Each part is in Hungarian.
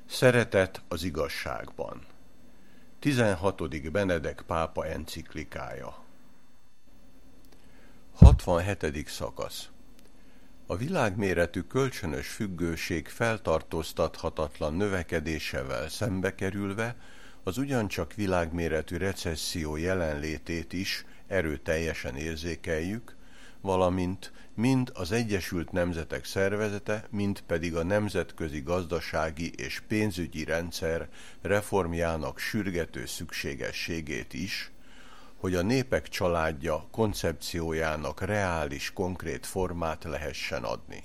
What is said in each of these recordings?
Szeretet az igazságban. 16. Benedek pápa enciklikája. 67. szakasz. A világméretű kölcsönös függőség feltartóztathatatlan növekedésével szembe kerülve az ugyancsak világméretű recesszió jelenlétét is erőteljesen érzékeljük, valamint mind az Egyesült Nemzetek Szervezete, mind pedig a nemzetközi gazdasági és pénzügyi rendszer reformjának sürgető szükségességét is, hogy a népek családja koncepciójának reális, konkrét formát lehessen adni.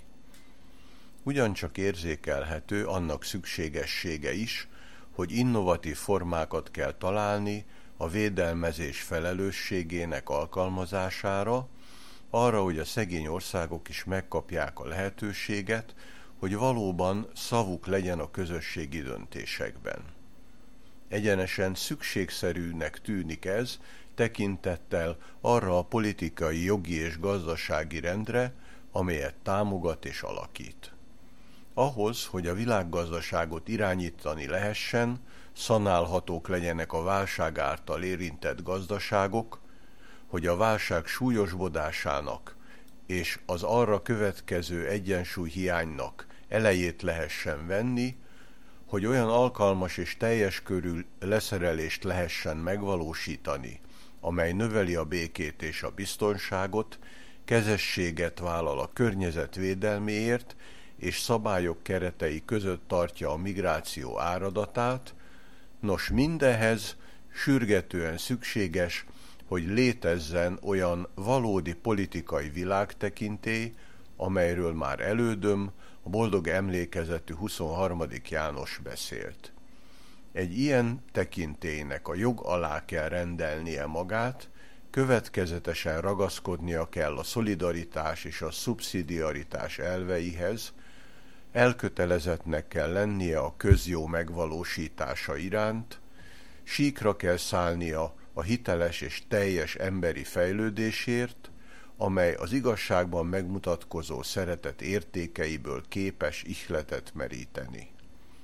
Ugyancsak érzékelhető annak szükségessége is, hogy innovatív formákat kell találni a védelmezés felelősségének alkalmazására, arra, hogy a szegény országok is megkapják a lehetőséget, hogy valóban szavuk legyen a közösségi döntésekben. Egyenesen szükségszerűnek tűnik ez, tekintettel arra a politikai, jogi és gazdasági rendre, amelyet támogat és alakít. Ahhoz, hogy a világgazdaságot irányítani lehessen, szanálhatók legyenek a válság által érintett gazdaságok, hogy a válság súlyosbodásának és az arra következő egyensúlyhiánynak elejét lehessen venni, hogy olyan alkalmas és teljes körű leszerelést lehessen megvalósítani, amely növeli a békét és a biztonságot, kezességet vállal a környezet védelméért, és szabályok keretei között tartja a migráció áradatát. Nos, mindehhez sürgetően szükséges, hogy létezzen olyan valódi politikai világtekintély, amelyről már elődöm, a boldog emlékezetű 23. János beszélt. Egy ilyen tekintélynek a jog alá kell rendelnie magát, következetesen ragaszkodnia kell a szolidaritás és a szubszidiaritás elveihez, elkötelezettnek kell lennie a közjó megvalósítása iránt, síkra kell szállnia a hiteles és teljes emberi fejlődésért, amely az igazságban megmutatkozó szeretet értékeiből képes ihletet meríteni.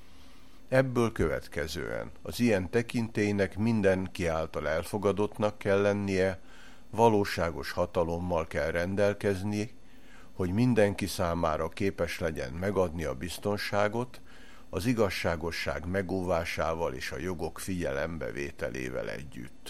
Ebből következően az ilyen tekintélynek mindenki által elfogadottnak kell lennie, valóságos hatalommal kell rendelkezni, hogy mindenki számára képes legyen megadni a biztonságot, az igazságosság megóvásával és a jogok figyelembevételével együtt.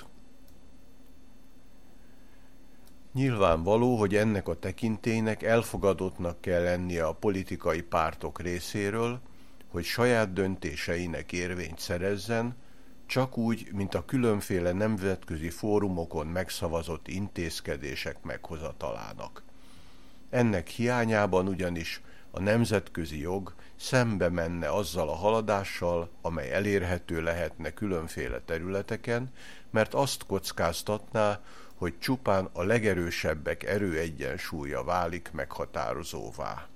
Nyilvánvaló, hogy ennek a tekintélynek elfogadottnak kell lennie a politikai pártok részéről, hogy saját döntéseinek érvényt szerezzen, csak úgy, mint a különféle nemzetközi fórumokon megszavazott intézkedések meghozatalának. Ennek hiányában ugyanis a nemzetközi jog szembe menne azzal a haladással, amely elérhető lehetne különféle területeken, mert azt kockáztatná, hogy csupán a legerősebbek erőegyensúlya válik meghatározóvá.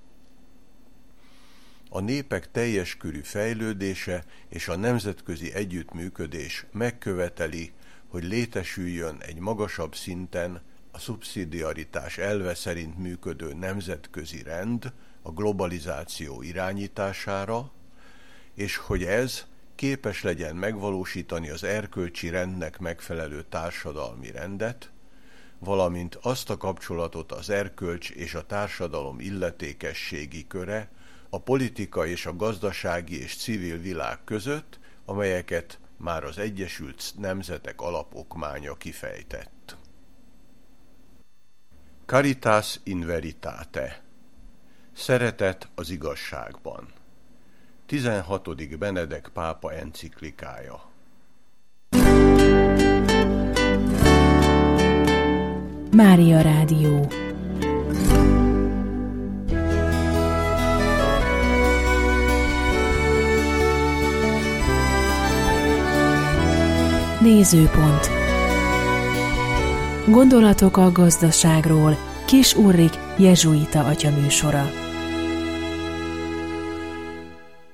A népek teljes körű fejlődése és a nemzetközi együttműködés megköveteli, hogy létesüljön egy magasabb szinten a szubszidiaritás elve szerint működő nemzetközi rend a globalizáció irányítására, és hogy ez képes legyen megvalósítani az erkölcsi rendnek megfelelő társadalmi rendet, valamint azt a kapcsolatot az erkölcs és a társadalom illetékességi köre, a politika és a gazdasági és civil világ között, amelyeket már az Egyesült Nemzetek alapokmánya kifejtett. Caritas in veritate. Szeretet az igazságban. 16. Benedek pápa enciklikája. Mária Rádió. Nézőpont. Gondolatok a gazdaságról. Kis Ulrik jezsuita atyaműsora.